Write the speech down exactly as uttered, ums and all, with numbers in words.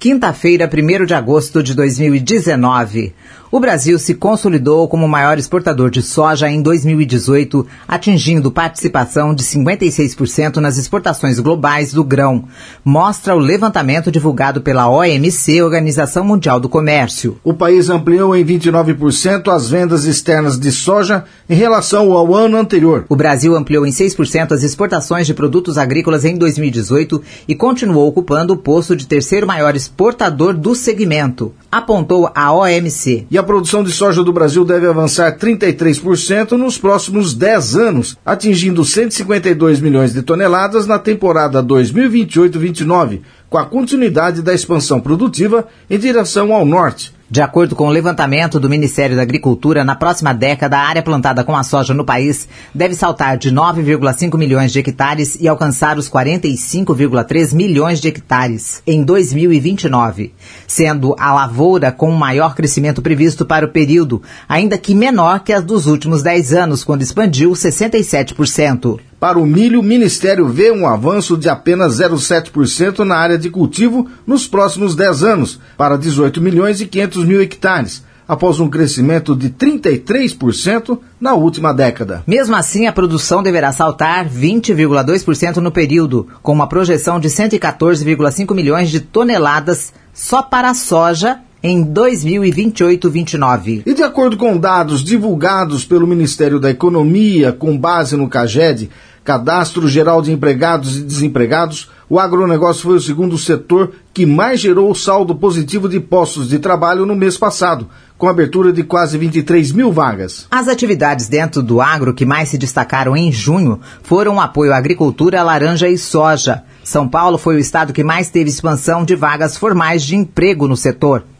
quinta-feira, primeiro de agosto de dois mil e dezenove. O Brasil se consolidou como o maior exportador de soja em dois mil e dezoito, atingindo participação de cinquenta e seis por cento nas exportações globais do grão. Mostra o levantamento divulgado pela O M C, Organização Mundial do Comércio. O país ampliou em vinte e nove por cento as vendas externas de soja em relação ao ano anterior. O Brasil ampliou em seis por cento as exportações de produtos agrícolas em dois mil e dezoito e continuou ocupando o posto de terceiro maior exportador do segmento, apontou a O M C. E a produção de soja do Brasil deve avançar trinta e três por cento nos próximos dez anos, atingindo cento e cinquenta e dois milhões de toneladas na temporada dois mil e vinte e oito vinte e nove, com a continuidade da expansão produtiva em direção ao norte. De acordo com o levantamento do Ministério da Agricultura, na próxima década, a área plantada com a soja no país deve saltar de nove vírgula cinco milhões de hectares e alcançar os quarenta e cinco vírgula três milhões de hectares em dois mil e vinte e nove, sendo a lavoura com o maior crescimento previsto para o período, ainda que menor que as dos últimos dez anos, quando expandiu sessenta e sete por cento. Para o milho, o Ministério vê um avanço de apenas zero vírgula sete por cento na área de cultivo nos próximos dez anos, para dezoito milhões e quinhentos mil hectares, após um crescimento de trinta e três por cento na última década. Mesmo assim, a produção deverá saltar vinte vírgula dois por cento no período, com uma projeção de cento e quatorze vírgula cinco milhões de toneladas só para a soja em dois mil e vinte e oito vinte e nove. E de acordo com dados divulgados pelo Ministério da Economia, com base no CAGED, Cadastro Geral de Empregados e Desempregados, o agronegócio foi o segundo setor que mais gerou saldo positivo de postos de trabalho no mês passado, com abertura de quase vinte e três mil vagas. As atividades dentro do agro que mais se destacaram em junho foram o apoio à agricultura, laranja e soja. São Paulo foi o estado que mais teve expansão de vagas formais de emprego no setor.